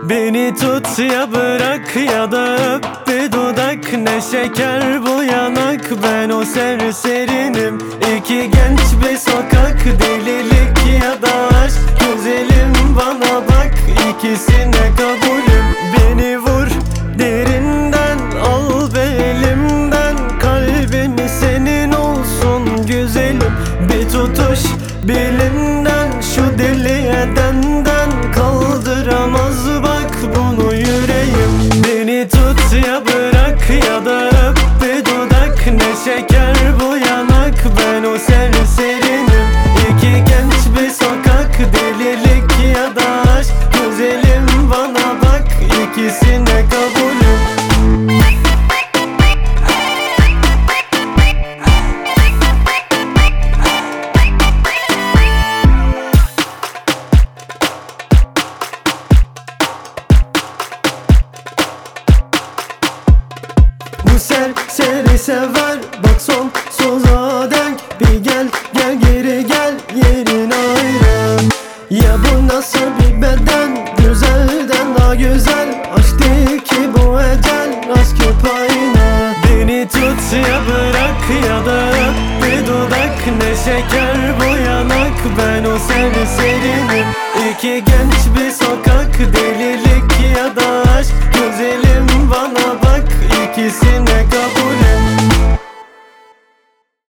Beni tut ya bırak ya da öp bir dudak. Ne şeker bu yanak, ben o serserinim. İki genç bir sokak, delilik ya da aşk. Güzelim bana bak, ikisine kabulüm. Beni vur derinden, al belimden. Kalbim senin olsun güzelim. Bir tutuş belinden, şu deli edenden. Kaldıramaz bak bunu yüreğim. Beni tut ya bırak ya da öp bir dudak. Ne şeker bu yanak, ben o serserinim. İki genç bir sokak, delilik ya da aşk. Güzelim bana bak, ikisine kabulüm. Bu serseri sever, bak sonsuza denk. Bir gel gel geri gel, yerin ayrı. Ya bu nasıl bir beden, güzelden daha güzel. Aşk değil ki bu ecel, aşk hep aynı. Beni tut ya bırak ya da öp bir dudak. Ne şeker bu yanak, ben o serserinim. İki genç bir sokak, deli